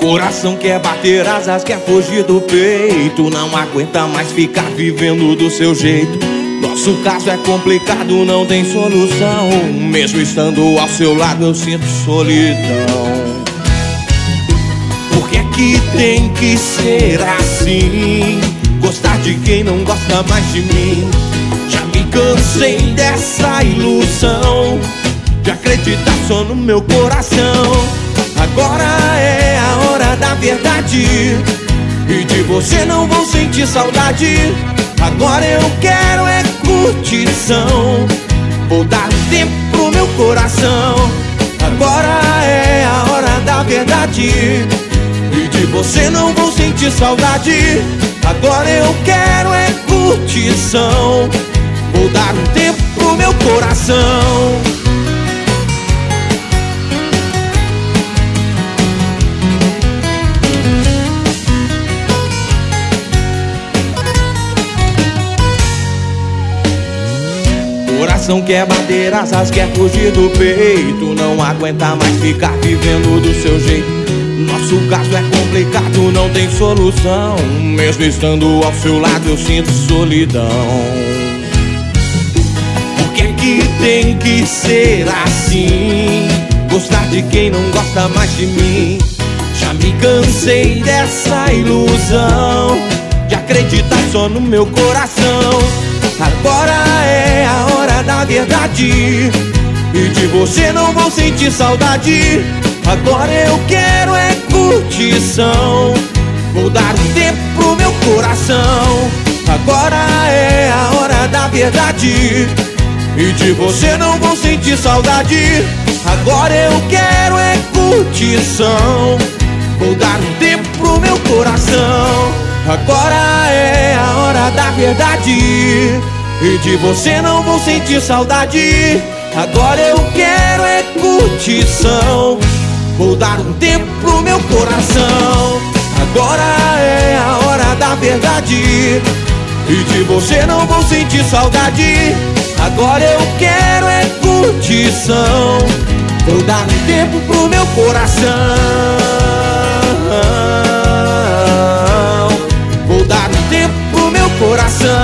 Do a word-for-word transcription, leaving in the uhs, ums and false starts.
Coração quer bater asas, quer fugir do peito, não aguenta mais ficar vivendo do seu jeito. Nosso caso é complicado, não tem solução. Mesmo estando ao seu lado eu sinto solidão. Por que é que tem que ser assim? Gostar de quem não gosta mais de mim. Já me cansei dessa ilusão de acreditar só no meu coração. Agora é a hora da verdade, e de você não vou sentir saudade. Agora eu quero é curtição. Vou dar um tempo pro meu coração. Agora é a hora da verdade, e de você não vou sentir saudade. Agora eu quero é curtição. Vou dar um tempo pro meu coração. Coração quer bater asas, quer fugir do peito, não aguenta mais ficar vivendo do seu jeito. Nosso caso é complicado, não tem solução. Mesmo estando ao seu lado eu sinto solidão. Por que que tem que ser assim? Gostar de quem não gosta mais de mim. Já me cansei dessa ilusão de acreditar só no meu coração. Agora é a hora da verdade, e de você não vou sentir saudade. Agora eu quero é curtição. Vou dar um tempo pro meu coração. Agora é a hora da verdade, e de você não vou sentir saudade. Agora eu quero é curtição. Vou dar um tempo pro meu coração. Agora é a hora da verdade, e de você não vou sentir saudade. Agora eu quero é curtição. Vou dar um tempo pro meu coração. Agora é a hora da verdade, e de você não vou sentir saudade. Agora eu quero é curtição. Vou dar um tempo pro meu coração. Vou dar um tempo pro meu coração.